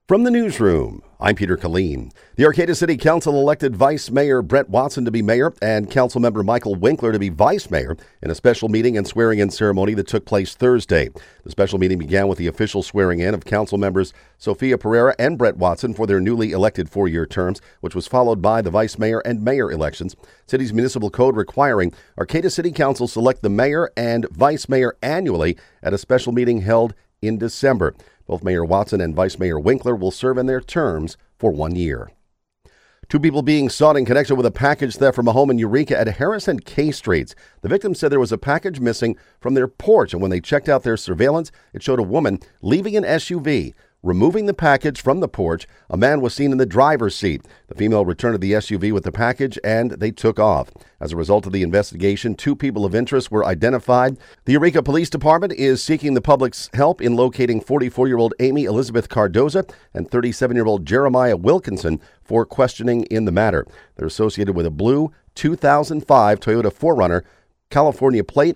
From the newsroom, I'm Peter Killeen. The Arcata City Council elected Vice Mayor Brett Watson to be mayor and Councilmember Michael Winkler to be vice mayor in a special meeting and swearing-in ceremony that took place Thursday. The special meeting began with the official swearing-in of council members Sophia Pereira and Brett Watson for their newly elected four-year terms, which was followed by the vice mayor and mayor elections. City's municipal code requiring Arcata City Council select the mayor and vice mayor annually at a special meeting held in December. Both Mayor Watson and Vice Mayor Winkler will serve in their terms for 1 year. Two people being sought in connection with a package theft from a home in Eureka at Harris and K Streets. The victim said there was a package missing from their porch, and when they checked out their surveillance, it showed a woman leaving an SUV. Removing the package from the porch, a man was seen in the driver's seat. The female returned to the SUV with the package, and they took off. As a result of the investigation, two people of interest were identified. The Eureka Police Department is seeking the public's help in locating 44-year-old Amy Elizabeth Cardoza and 37-year-old Jeremiah Wilkinson for questioning in the matter. They're associated with a blue 2005 Toyota 4Runner, California plate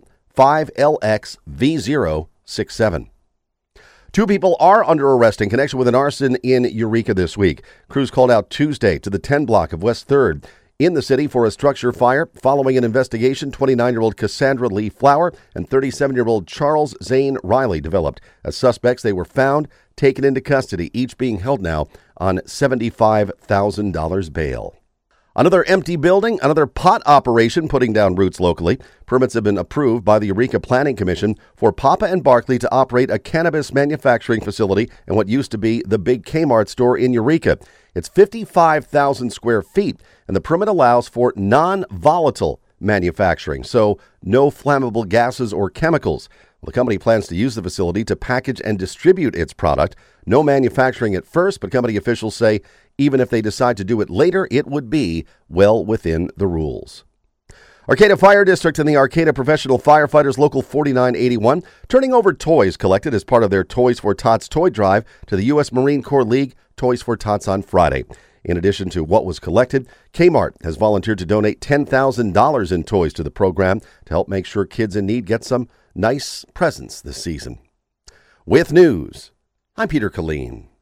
5LXV067. Two people are under arrest in connection with an arson in Eureka this week. Crews called out Tuesday to the 10 block of West 3rd in the city for a structure fire. Following an investigation, 29-year-old Cassandra Lee Flower and 37-year-old Charles Zane Riley developed as suspects. They were found, taken into custody, each being held now on $75,000 bail. Another empty building, another pot operation putting down roots locally. Permits have been approved by the Eureka Planning Commission for Papa and Barkley to operate a cannabis manufacturing facility in what used to be the big Kmart store in Eureka. It's 55,000 square feet, and the permit allows for non-volatile manufacturing, so no flammable gases or chemicals. The company plans to use the facility to package and distribute its product. No manufacturing at first, but company officials say even if they decide to do it later, it would be well within the rules. Arcata Fire District and the Arcata Professional Firefighters Local 4981 turning over toys collected as part of their Toys for Tots toy drive to the U.S. Marine Corps League Toys for Tots on Friday. In addition to what was collected, Kmart has volunteered to donate $10,000 in toys to the program to help make sure kids in need get some nice presents this season. With news, I'm Peter Killeen.